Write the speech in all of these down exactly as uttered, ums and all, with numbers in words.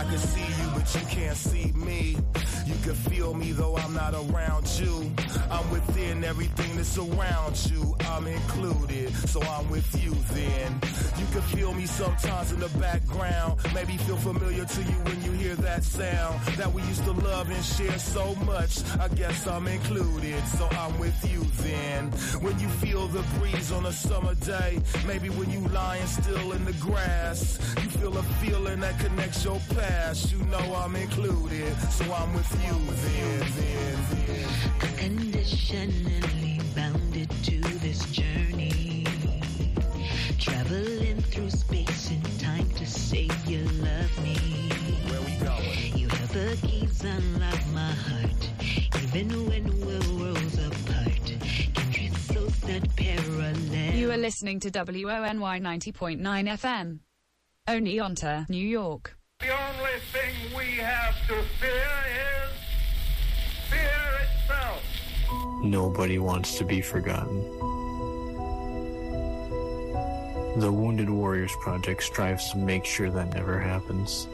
I can see you, but you can't see me. You can feel me though I'm not around you. I'm within everything that's around you. I'm included, so I'm with you then. You can feel me sometimes in the background. Maybe feel familiar to you when you hear that sound that we used to love and share so much. I guess I'm included, so I'm with you then. When you feel the breeze on a summer day, maybe when you lying still in the grass, you feel a feeling that connects your past. You know I'm included, so I'm with you then, then, then. Unconditionally bounded to this journey, traveling through space and time to say you love me. Where we going? You have the keys, unlock my heart, even when we're worlds apart. Kindred souls that parallel. You are listening to W O N Y ninety point nine F M. Oneonta, New York. The only thing we have to fear is fear itself. Nobody wants to be forgotten. The Wounded Warriors Project strives to make sure that never happens.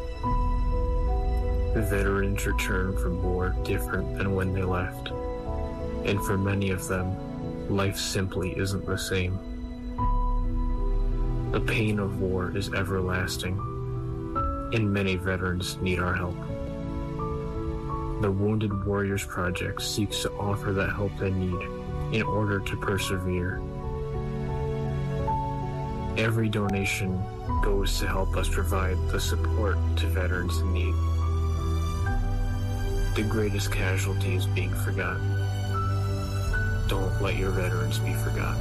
Veterans return from war different than when they left. And for many of them, life simply isn't the same. The pain of war is everlasting, and many veterans need our help. The Wounded Warriors Project seeks to offer that help they need in order to persevere. Every donation goes to help us provide the support to veterans in need. The greatest casualty is being forgotten. Don't let your veterans be forgotten.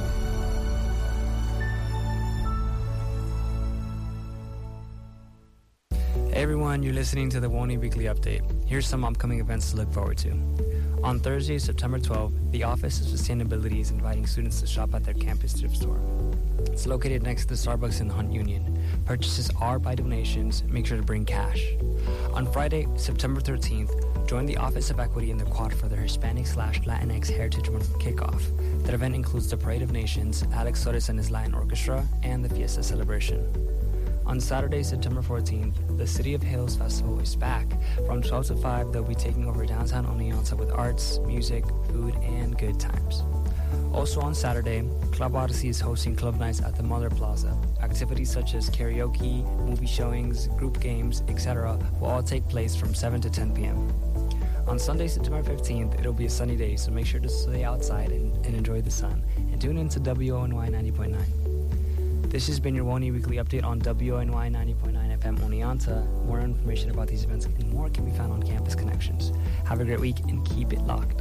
Hey everyone, you're listening to the WONY Weekly Update. Here's some upcoming events to look forward to. On Thursday, September twelfth, the Office of Sustainability is inviting students to shop at their campus thrift store. It's located next to the Starbucks in the Hunt Union. Purchases are by donations. Make sure to bring cash. On Friday, September thirteenth, join the Office of Equity in the Quad for their Hispanic slash Latinx Heritage Month kickoff. That event includes the Parade of Nations, Alex Torres and his Latin Orchestra, and the Fiesta celebration. On Saturday, September fourteenth, the City of Hills Festival is back. From twelve to five, they'll be taking over downtown Oneonta with arts, music, food, and good times. Also on Saturday, Club Odyssey is hosting club nights at the Muller Plaza. Activities such as karaoke, movie showings, group games, et cetera will all take place from seven to ten p.m. On Sunday, September fifteenth, it'll be a sunny day, so make sure to stay outside and, and enjoy the sun. And tune in to W O N Y ninety point nine. This has been your WONY Weekly Update on W O N Y ninety point nine F M Oneonta. More information about these events and more can be found on Campus Connections. Have a great week and keep it locked.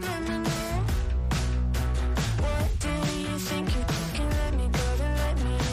What do you think you can let me go, then let me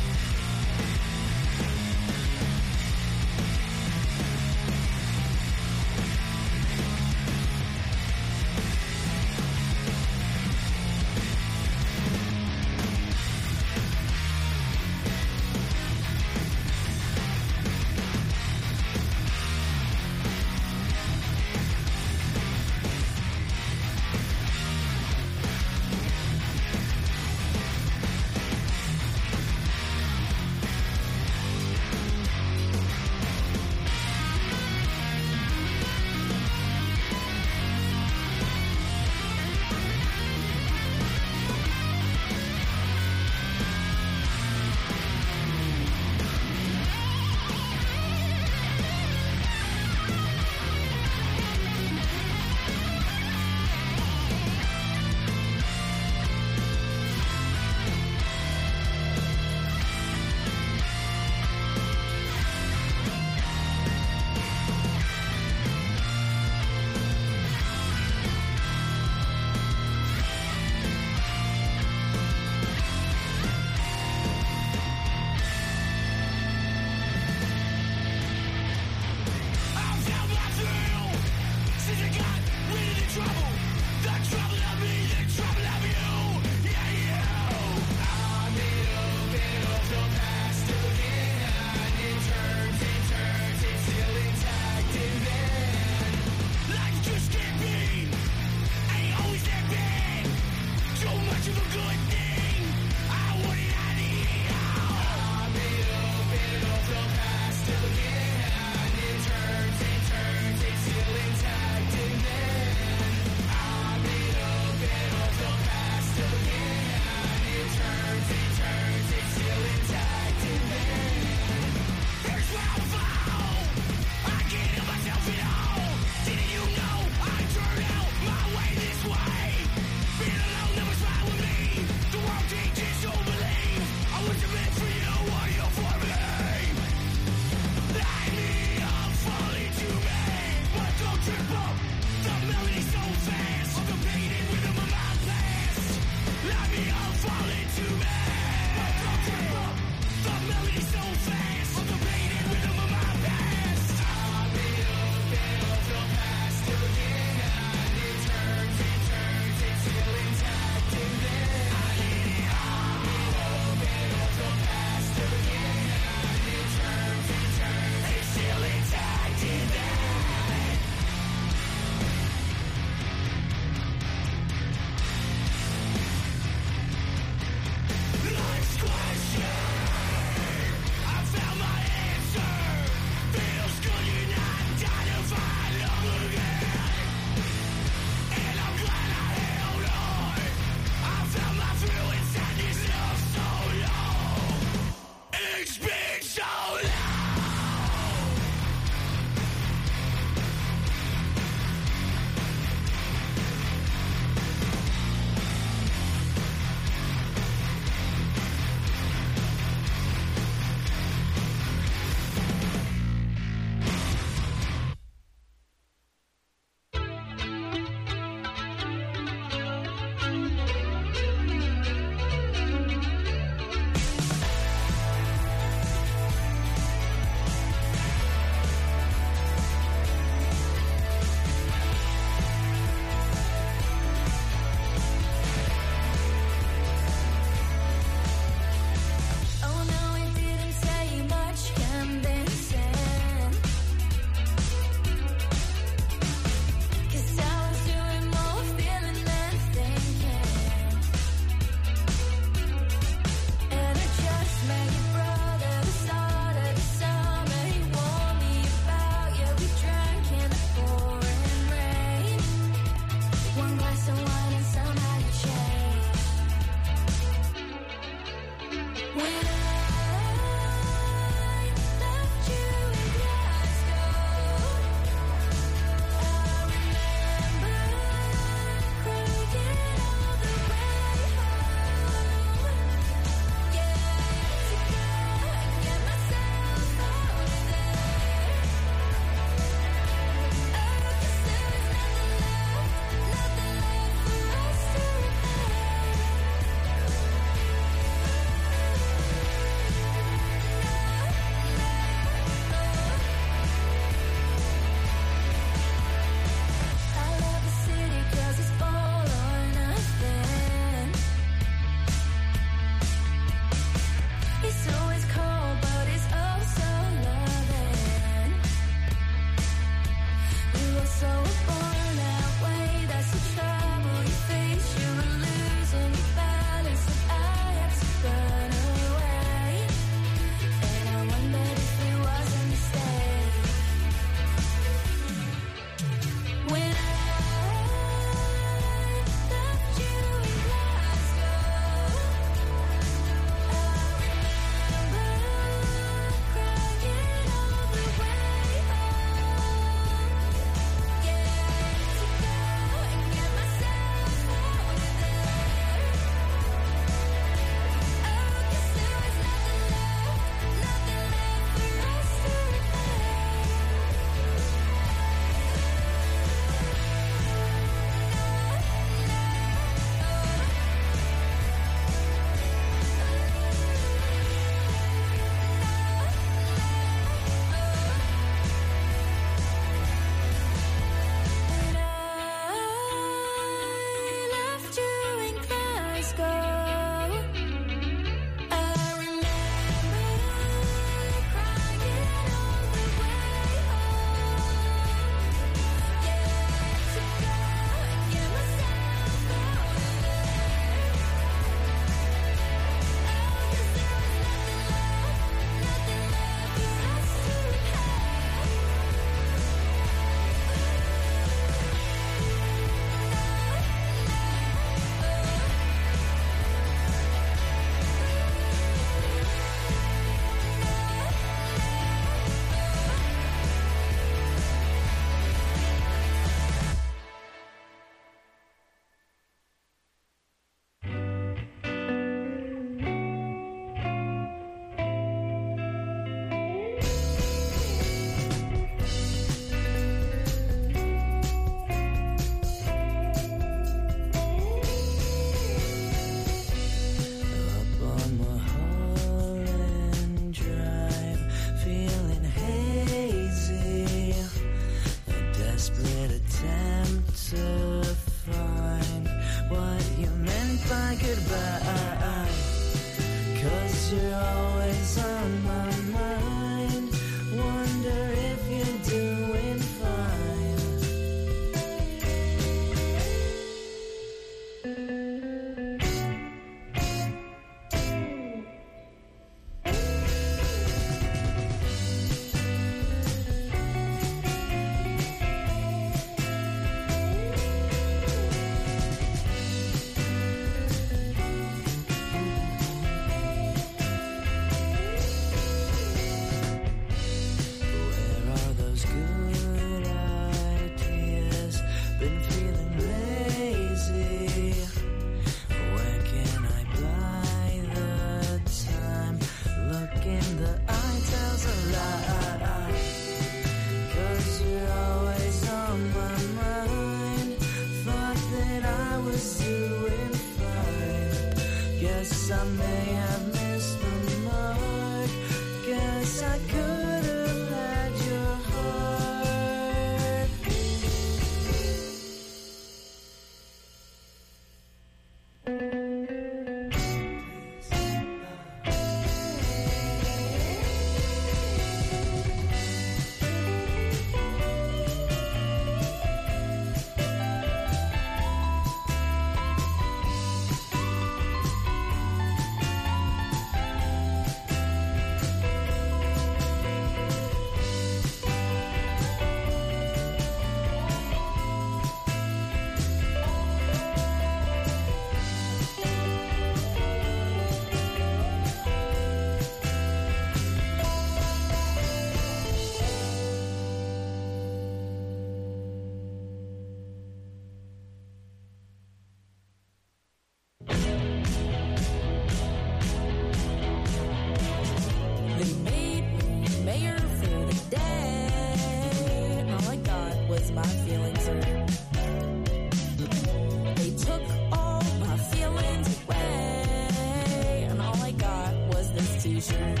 t-shirt.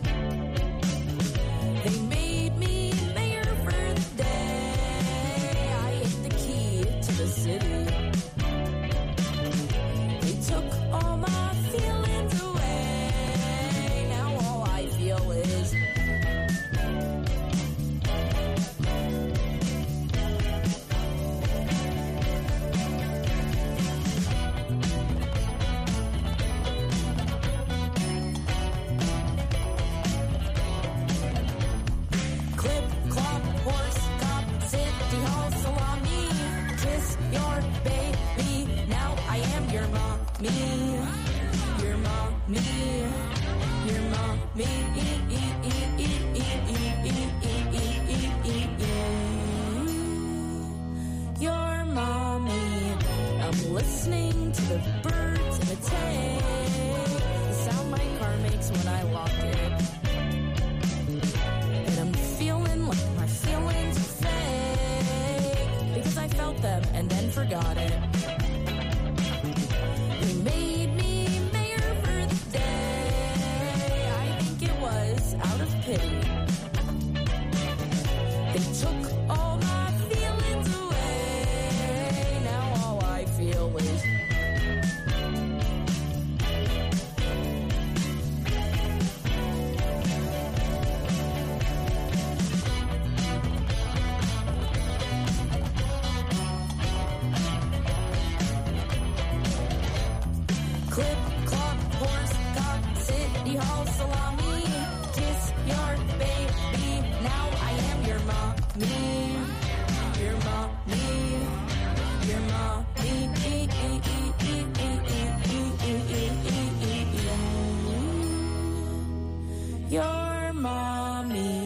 They made me mayor for the day. I hit the key to the city. They took all my feelings away. Now all I feel is clip, clop, horse, cop, city hall, salami. Kiss your baby. Now I am your mommy. Your mommy. Your mommy. Your mommy. I'm listening to the birds in the tank. The sound my car makes when I lock it. And I'm feeling like my feelings are fake because I felt them and then forgot it. They made me mayor for the day. I think it was out of pity. They took all my feelings away. Now all I feel is clip, clop, horse, cop, city hall, salami. Kiss your baby. Now I am your mommy. Your mommy. Your mommy. Your mommy.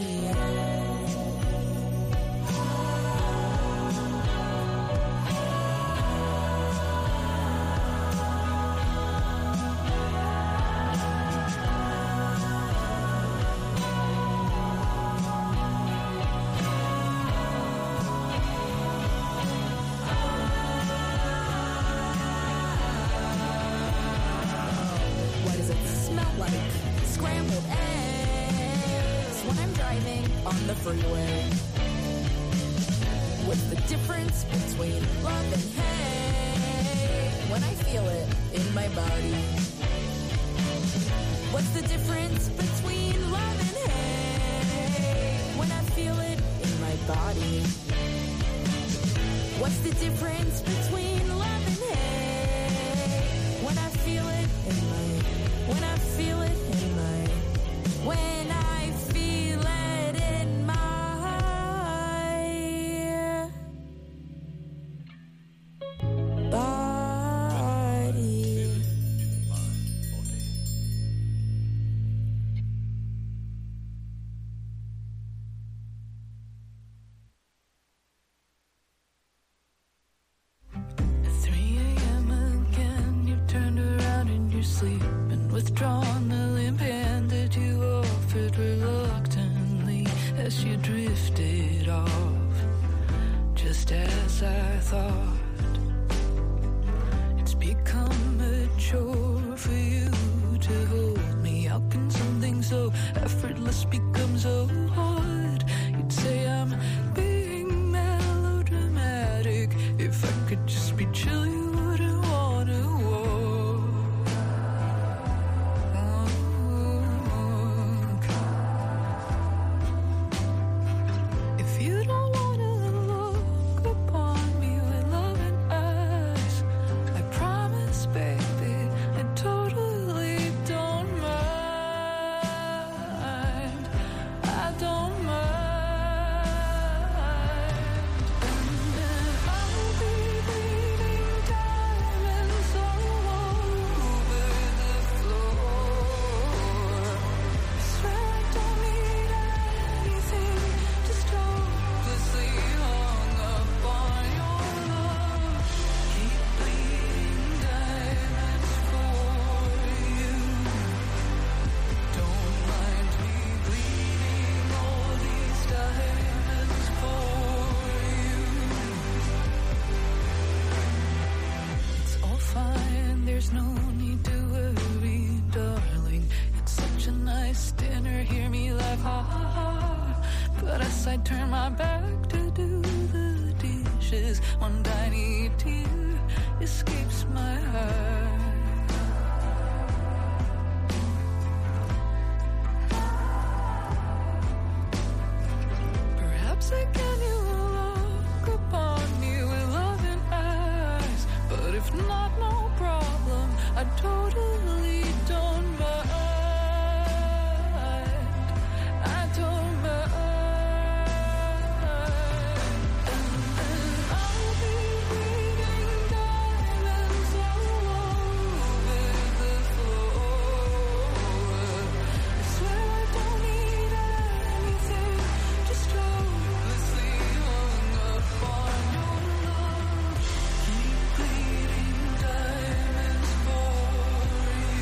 Why does it smell like scrambled eggs when I'm driving on the freeway? What's the difference between love and hate when I feel it in my body? What's the difference between love and hate when I feel it in my body? What's the difference between love and hate when I feel it in my, when I feel it in my, when I feel it in my body? three a.m. again, you've turned around in your sleep and withdrawn the limp hand that you offered reluctantly as you drifted off. Just as I thought, it's become a chore for you to hold me. How can something so effortless become so hard? You'd say I'm being melodramatic. If I could just be chill, you wouldn't wanna walk. If you don't wanna look upon me with loving eyes, I promise, baby, I totally don't mind. I don't mind. And then I'll be bleeding diamonds all over the floor. I swear I don't need anything, just hopelessly hung up on your love. Keep bleeding diamonds for you. Don't mind me bleeding all these diamonds for you. It's all fine, there's no need to worry, darling. It's such a nice nice dinner, hear me laugh, ha ha ha. But as I turn my back to do the dishes, one tiny tear escapes my heart. Perhaps again you will look upon me with loving eyes, but if not, no problem, I totally don't mind. I don't mind. And then I'll be bleeding diamonds all over the floor. I swear I don't need anything, just hopelessly hung up on your love. Keep bleeding diamonds for you.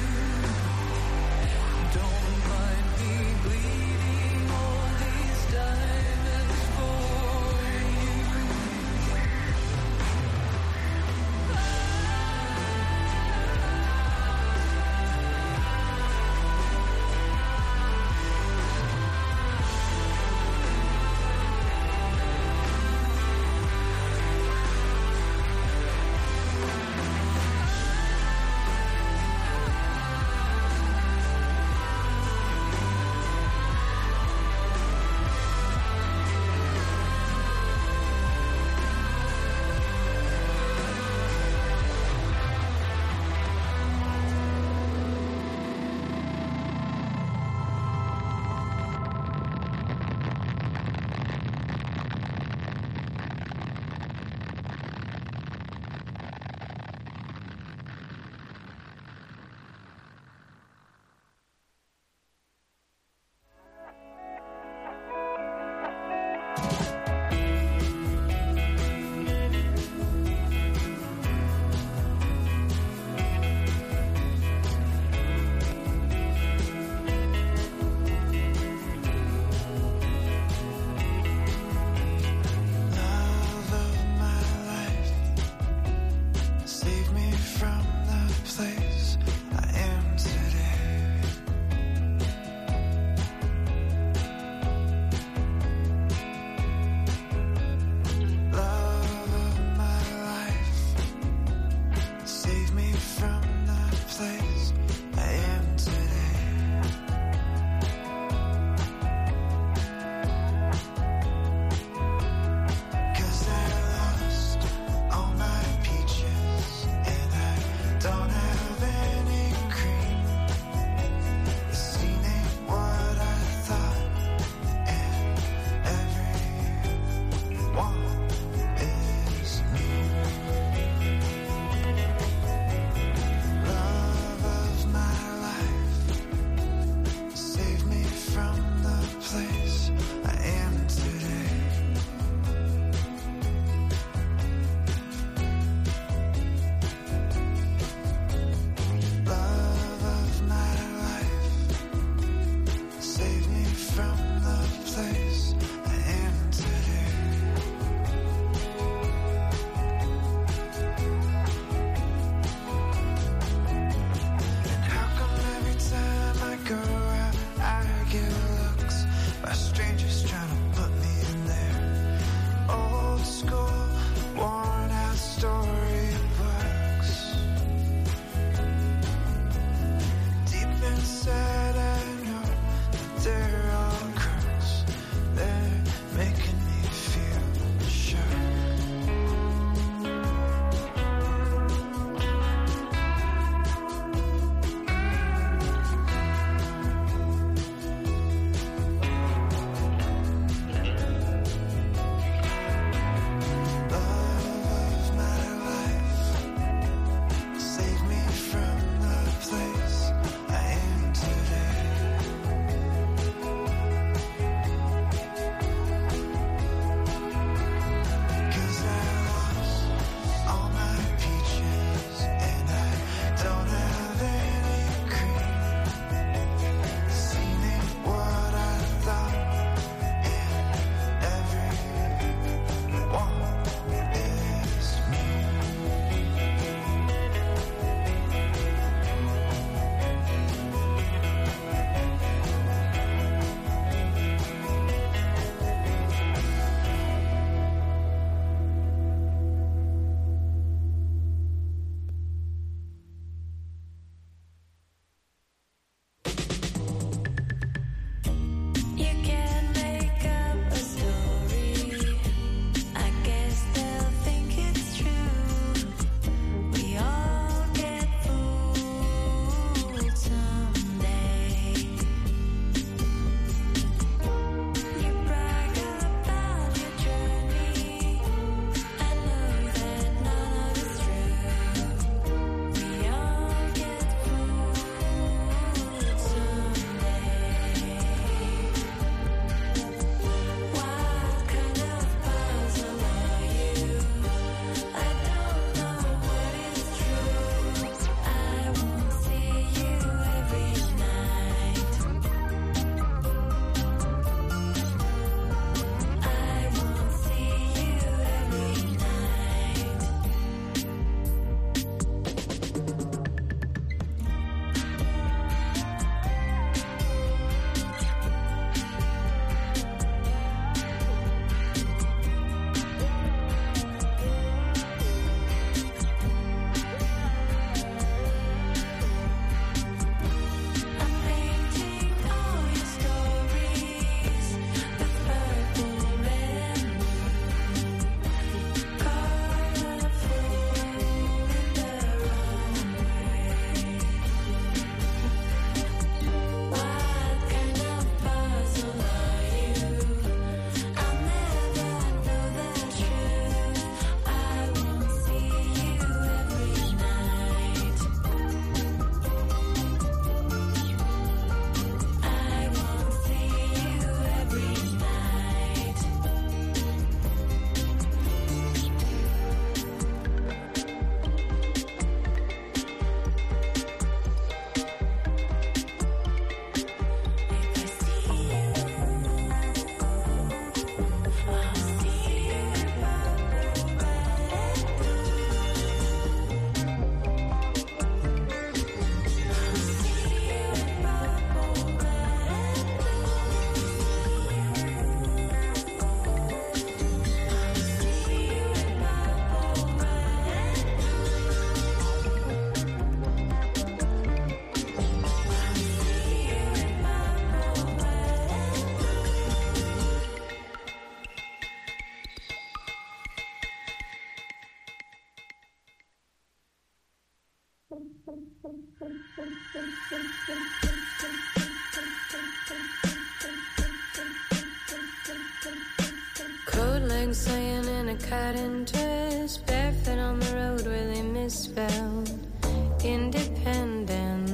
Cold legs swaying in a cotton dress, barefoot on the road where they misspelled independence.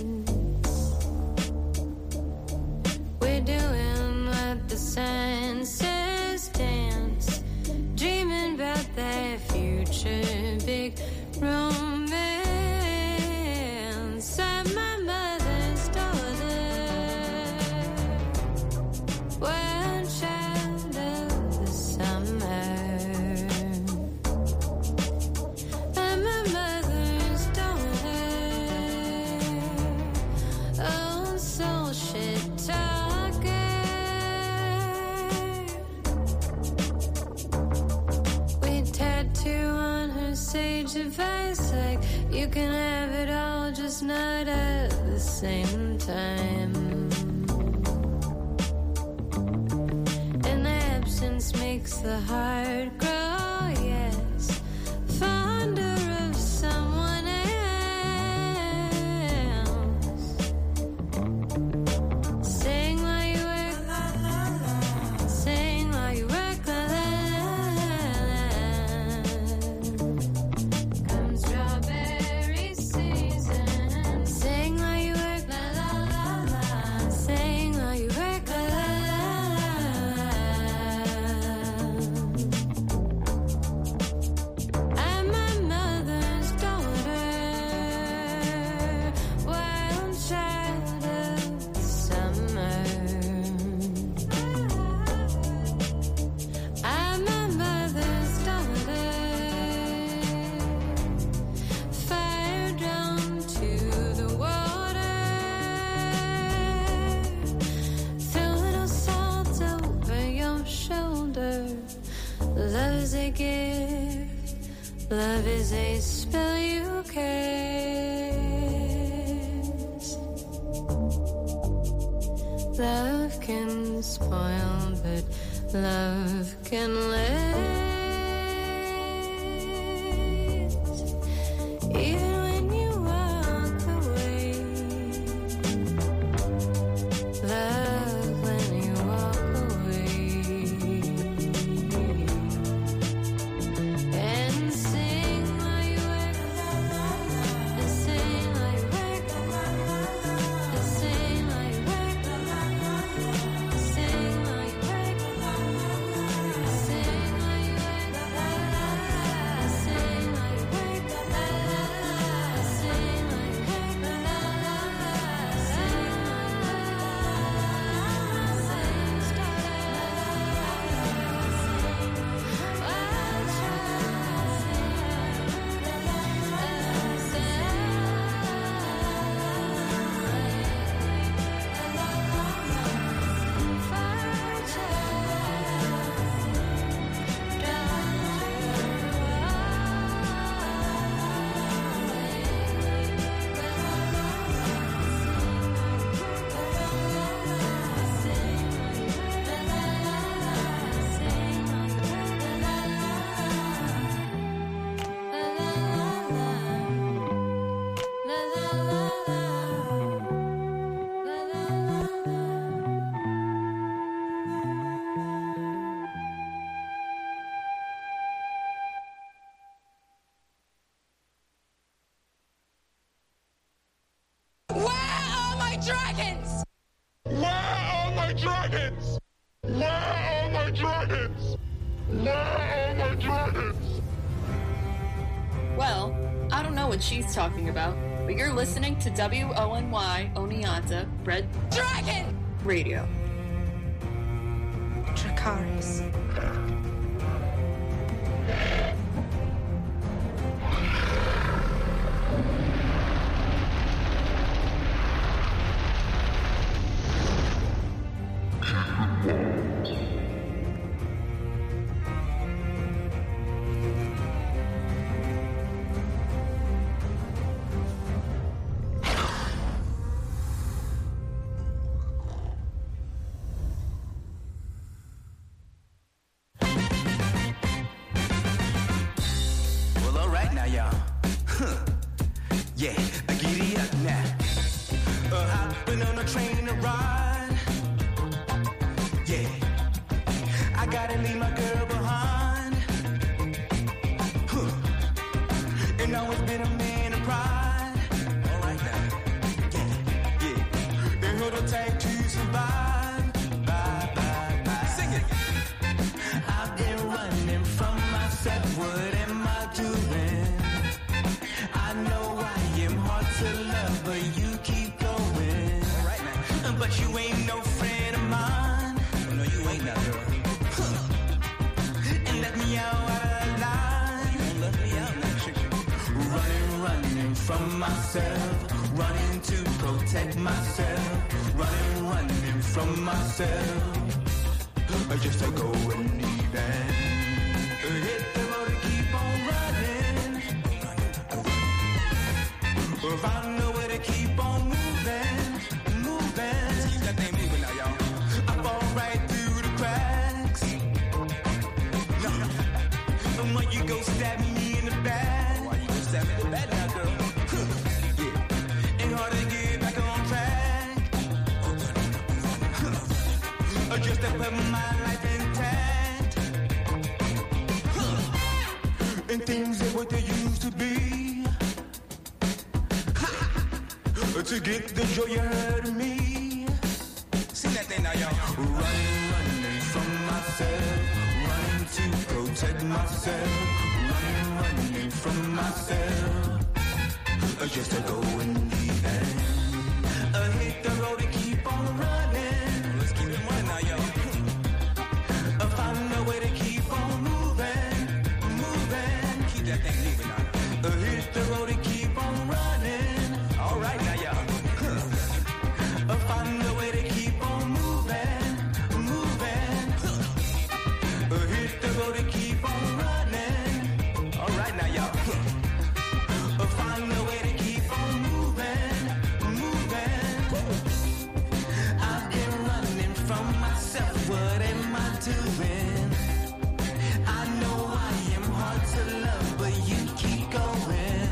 We're doing what the sign says, dance, dreaming about that future big romance. I'm my mother's daughter, wild child of the summer. I'm my mother's daughter, old soul shit talker. We tattoo on her sage advice like you can have it all, just not at the same time. And absence makes the heart grow, yes, fonder of someone else. Sing while you work, sing while you work, la la la la. Come strawberry season, sing while you work, la la la la. Sing while you work, la la la la. I'm my mother's daughter, wild child of the summer. I'm my mother's daughter, fire drawn to the water. Throw a little salt over your shoulder. Love is a gift, love is a spell you cast. Love can spoil, but love can last. Even when you walk away, love when you walk away. And sing while you work, and sing while you work, and sing while you work, sing while you work, sing while you work, sing while you work, sing while you work, Where are my dragons? Where are my dragons? Where are my dragons? Where are my dragons? Well, I don't know what she's talking about, but you're listening to W O N Y Oneonta Red Dragon! Radio. Dracarys. Yeah, I giddy up now. Uh, hopping on a train to ride. Yeah, I gotta leave my girl behind. Huh. And always been a man of pride. All right now. Yeah, yeah. And hold on tight to survive. Bye, bye, bye. Sing it. I've been running from myself. What am I doing? I know I am hard to love, but you keep going. All right now. But you ain't no friend of mine. No, you ain't that girl. Huh. And let me out of line. You won't let me out now, chick. Running, running from myself. Running to protect myself. Running, running from myself. Just to go and even. Hit the road and keep on running. Find a way to keep on moving, moving. Keep that thing moving now, y'all. I fall right through the cracks. No, and when you go stab me in the back. Why you go stab me in the back now, girl? Yeah, ain't hard to get back on track. Just to put my life intact. And things ain't what they used to be. To get the joy you heard of me. Sing that thing now, y'all. Running, running from myself. Running to protect myself. Running, running from myself. Just to go in the end. Uh, hit the road and keep on running. Let's keep it running now, y'all. Uh, find a way to keep on moving, moving. Keep that thing moving now. Uh, hit the road and keep on running. All right now, y'all. Find a way to keep on moving, moving. Hit the road and keep on running. All right now, y'all. Find a way to keep on moving, moving. I've been running from myself. What am I doing? I know I am hard to love, but you keep going.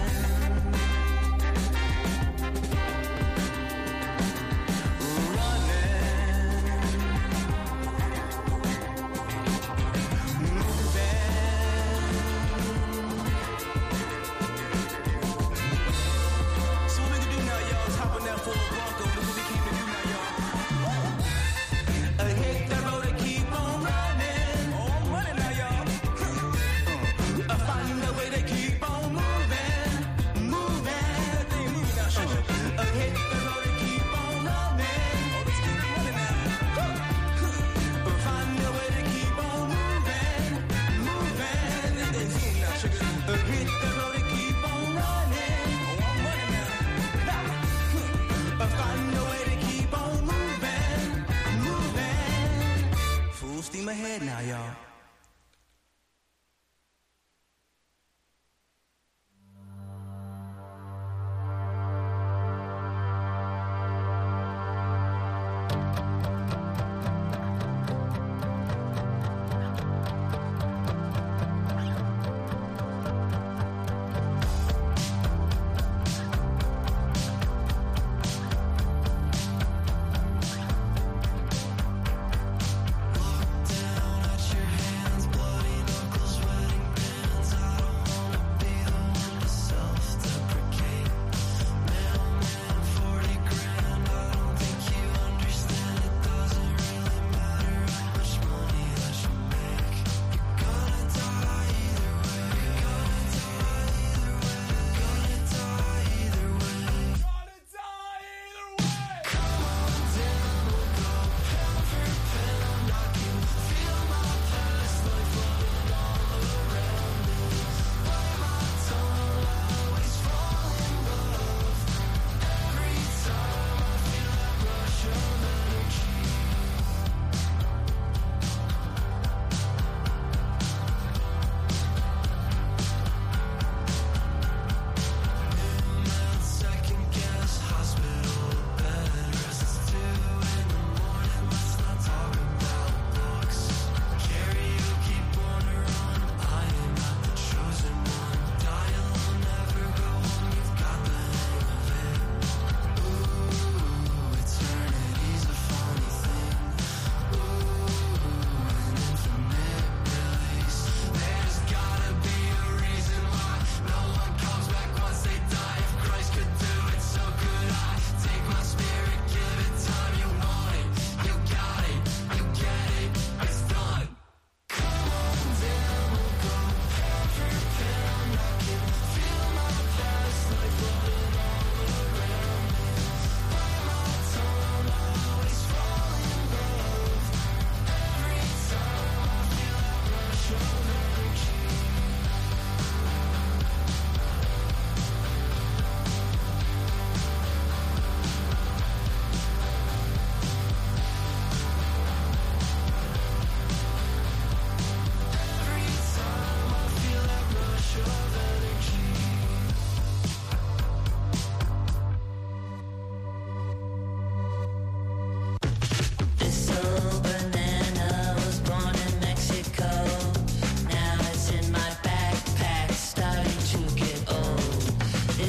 Steam ahead now, y'all. Forty grand, I don't think you understand it though.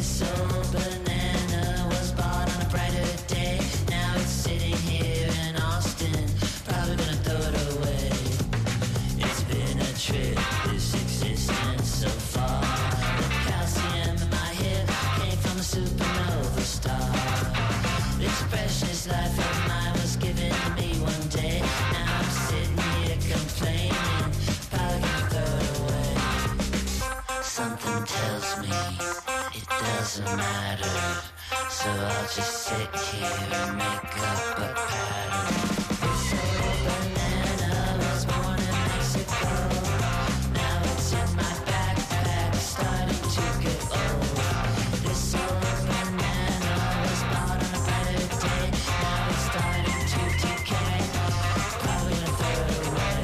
This old banana was bought on a brighter day. Now it's sitting here in Austin, probably gonna throw it away. It's been a trip, this existence so far. The calcium in my hip came from a supernova star. This precious life of mine was given to me one day. Now I'm sitting here complaining, probably gonna throw it away. Something tells me it doesn't matter, so I'll just sit here and make up a pattern. This old banana was born in Mexico. Now it's in my backpack, starting to get old. This old banana was bought on a brighter day. Now it's starting to decay, probably gonna throw it away.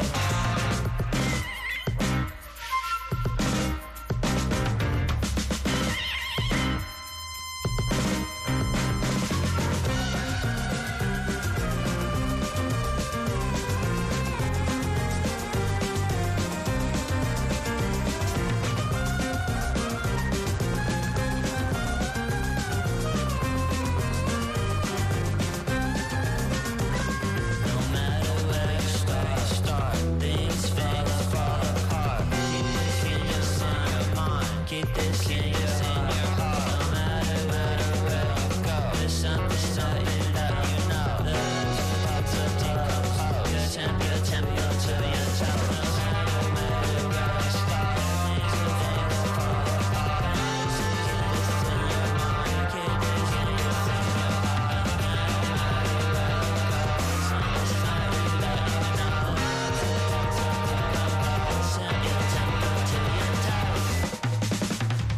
No matter where you start, start things fall apart. Keep this in your mind, keep this in your heart. No matter where you go, there's something that you know, you know. There's parts of decompose. Your temp, your temp, your to your toe. No matter where you go, start things fall apart. Keep this in your mind, keep this in your heart. No matter where you go, something's that you know, you know. Send your temper to your toe.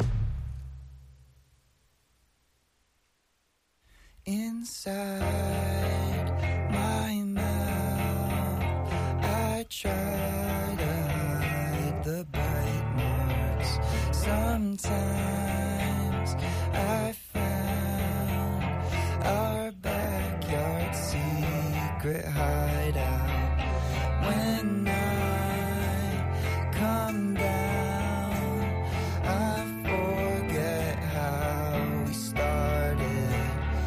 Inside my mouth, I try to hide the bite marks. Sometimes I found our backyard secret hideout. When I come down, I forget how we started.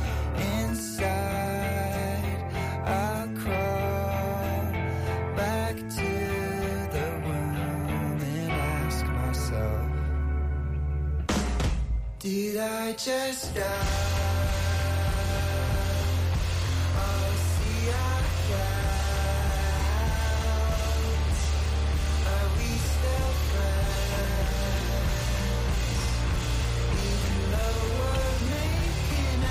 Inside, I crawl back to the womb and ask myself, did I just die? Oh, see our clouds. Are we still friends? Even though we're making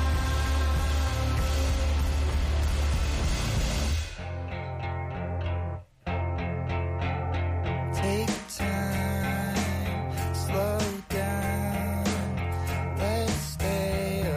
out. Take time, slow down. Let's stay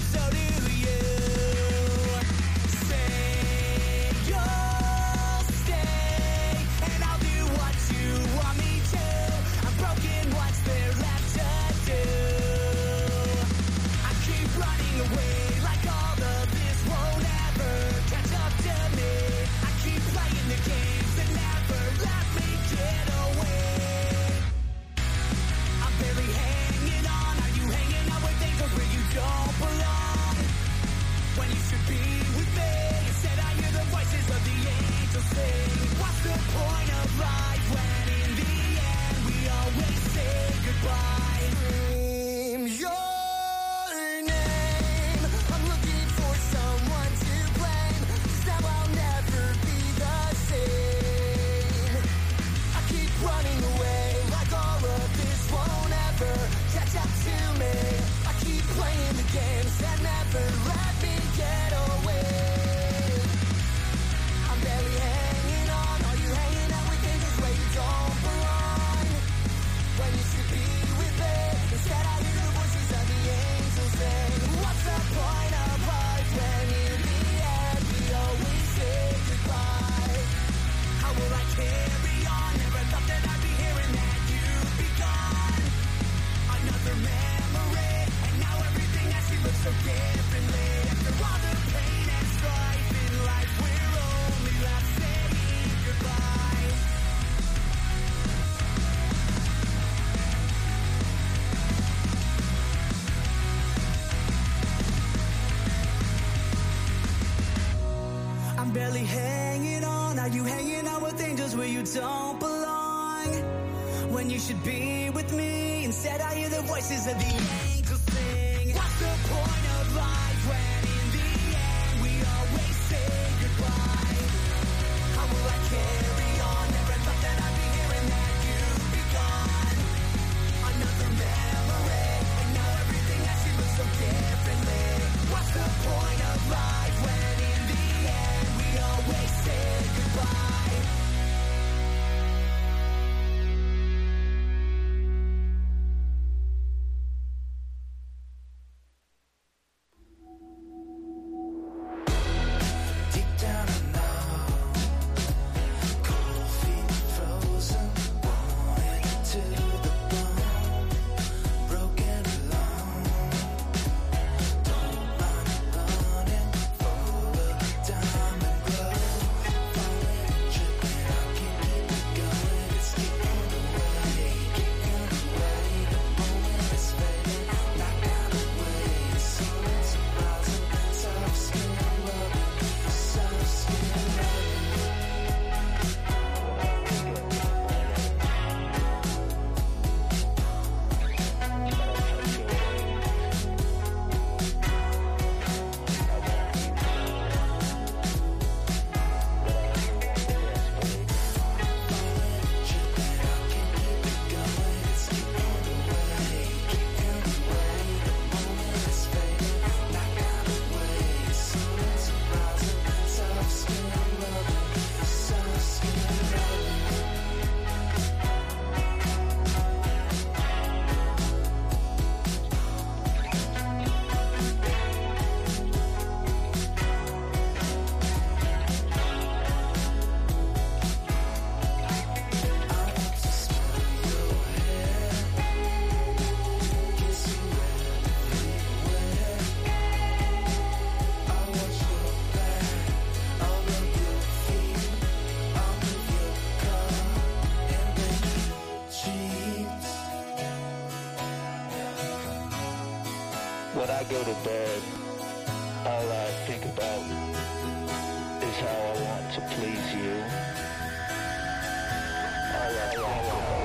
and so do you. Say you'll stay, and I'll do what you want me to. I'm broken, what's there left to do? I keep running away like all of this won't ever catch up to me. I keep playing the games that never let me get away. I'm barely hanging on. Are you hanging out with angels where you don't belong? When you should be with me. Instead I hear the voices of the angels sing. What's the point of life when in the end we always say goodbye? Scream your name. I'm looking for someone to blame. 'Cause now I'll never be the same. I keep running away like all of this won't ever catch up to me. I keep playing the games that never let me get away. I'm barely hanging on. Are you hanging out with angels where you don't belong? When you should be with me. Instead I hear the voices of the angels sing. What's the point of life when in the end we always say goodbye? How will I carry on? Never thought that I'd be hearing that you'd be gone. Another memory, and now everything I see looks so differently. After all the pain and strife in life, we're only left saying goodbye. I'm barely hanging on. Are you hanging out with angels where you don't belong? When you should be with me. Instead I hear the voices of the angels sing. What's the point of life when in the end we always say goodbye? How will I carry on? Never thought that I'd be hearing that you'd be gone. Another memory, and now everything I see looks so differently. What's the point of life when in the end we always say goodbye? Deep down I know, cold feet frozen, worn to the bone, broken alone. Don't mind running, full of diamond glow, falling, tripping, I can keep it going. It's getting away, getting away. The moment is fading, not got away. So surprising, soft skin loving, soft skin loving. When I go to bed, all I think about is how I want to please you. All I think about.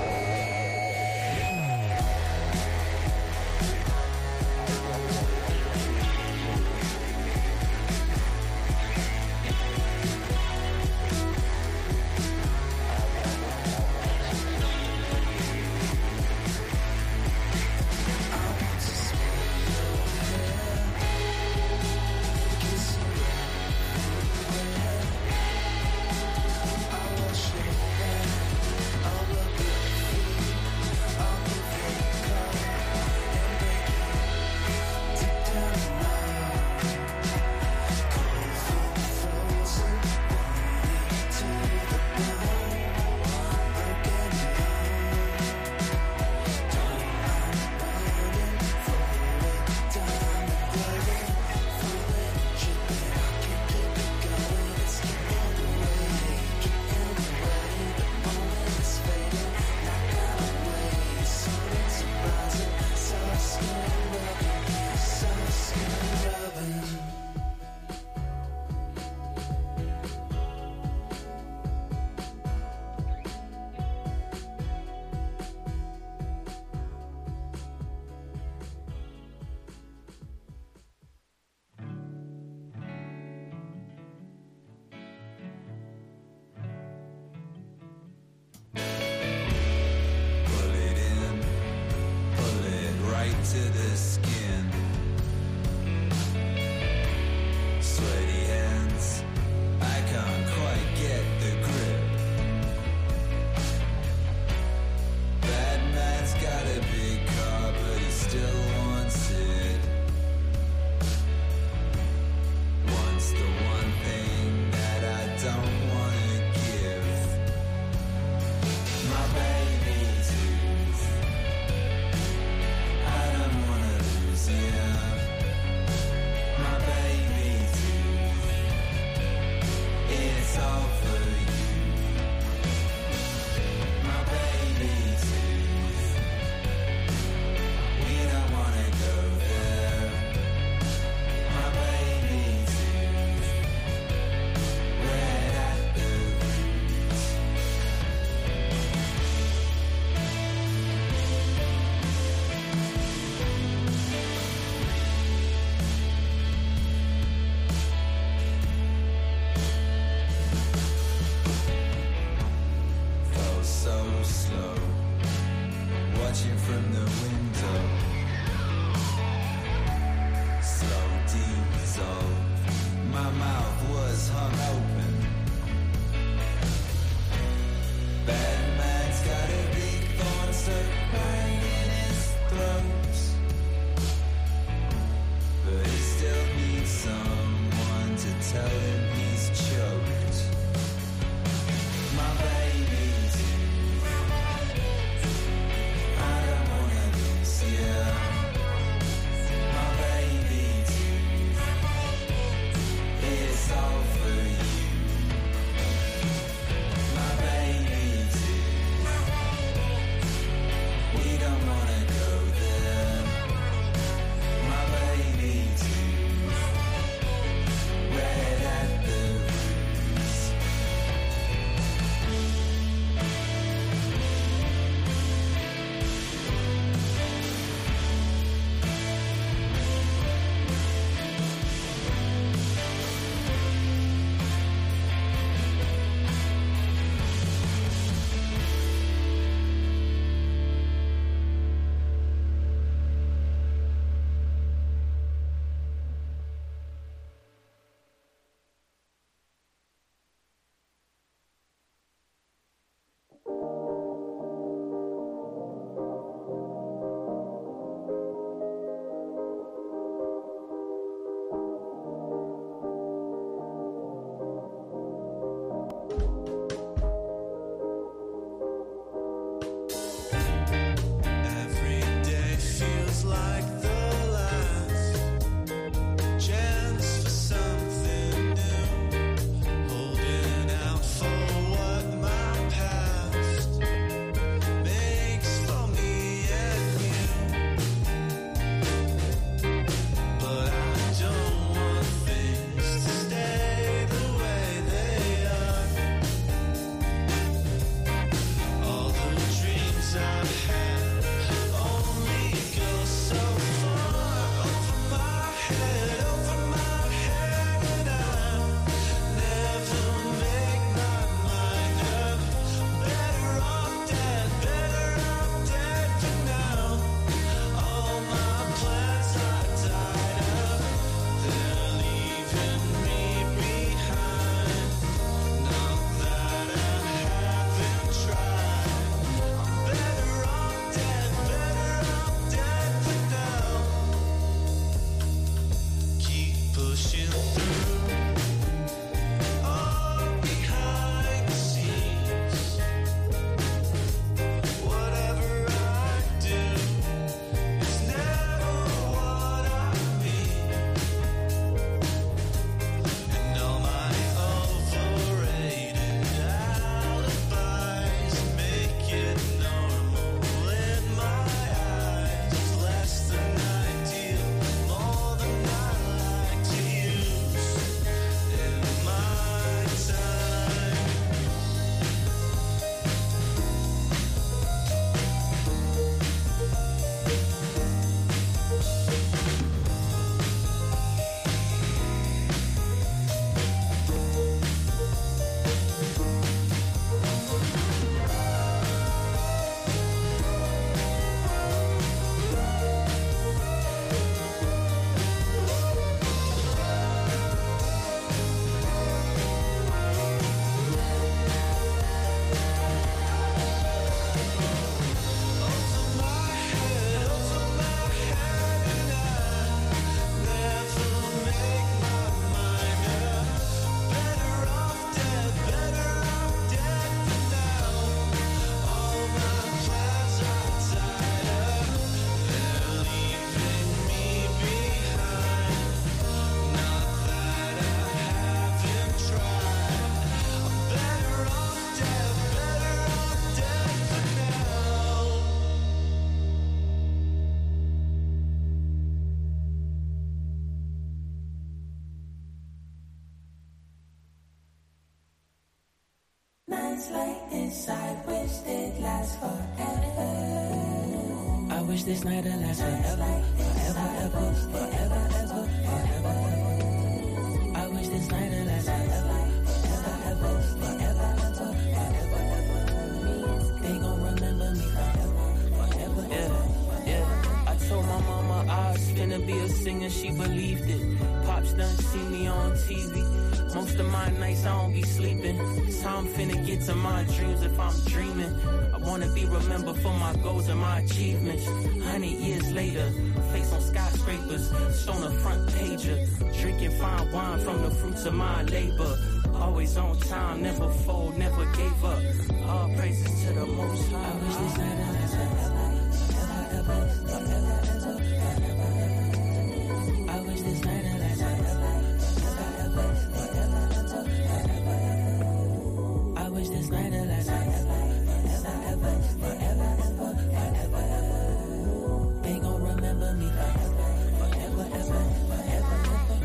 nights like this, I wish they'd last forever. I wish this night would last forever, forever, ever, forever, ever, forever. I wish this night would last forever, forever, ever, forever, ever, forever, ever. They gon' remember me forever, forever, yeah, yeah. I told my mama I was finna be a singer, she believed it. Pops done see me on T V. Most of my nights I don't be sleeping. That's how I'm finna get to my dreams if I'm dreaming. I wanna be remembered for my goals and my achievements. Hundred years later, face on skyscrapers, on the front pager. Drinking fine wine from the fruits of my labor. Always on time, never fold, never gave up. All praises to the Most High. I wish this night would last forever, forever, forever, forever, forever. I wish this night would last forever, forever, forever, forever. I wish this night would last forever, forever, forever, forever. They gon' remember me forever, forever, ever, forever,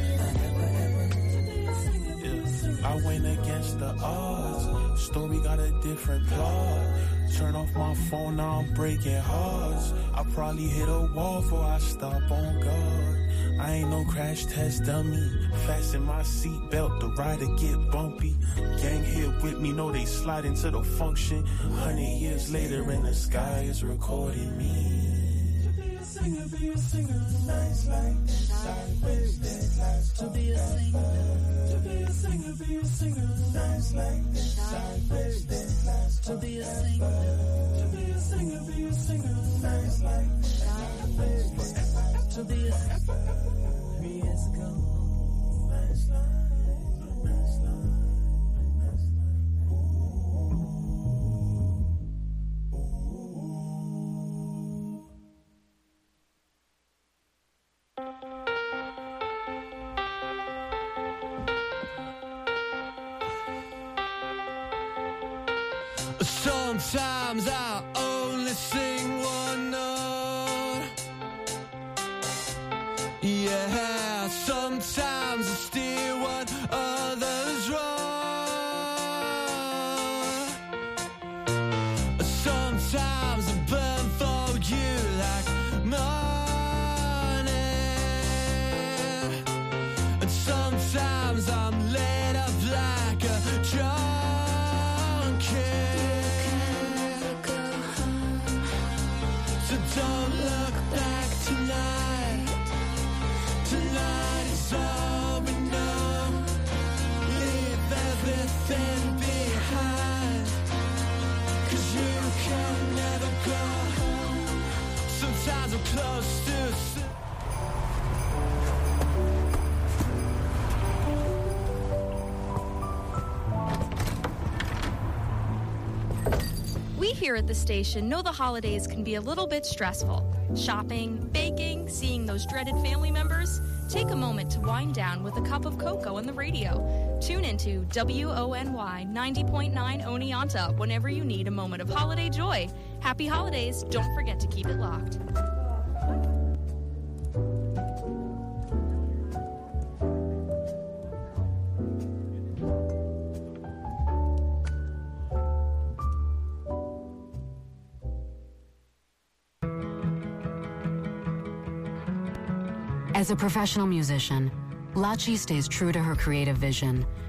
forever, forever. I went against the odds. Story got a different plot. Turn off my phone, now I'm breaking hearts. I probably hit a wall before I stop on God. I ain't no crash test dummy. Fasten my seatbelt, the rider get bumpy. Gang here with me, know they slide into the function. Hundred years later and the sky is recording me. To be a singer, be a singer. Nights like this, I wish that last to be a singer. To be a singer, be a singer. Nights like this, I wish that last to be a singer. To be a singer, be a singer. Nights like this, I wish that to be a singer. Three years ago. Nights like, nights like, nights Sometimes I only sing one note. Yeah, sometimes I steer what others wrong. Sometimes I burn for you like money. And sometimes I'm laid up like a junkie. So don't look back tonight. Tonight is all we know. Leave everything behind. Cause you can never go home. Sometimes I'm close to We here at the station know the holidays can be a little bit stressful. Shopping, baking, seeing those dreaded family members. Take a moment to wind down with a cup of cocoa on the radio. Tune into W O N Y ninety point nine Oneonta whenever you need a moment of holiday joy. Happy holidays. Don't forget to keep it locked. As a professional musician, Lachi stays true to her creative vision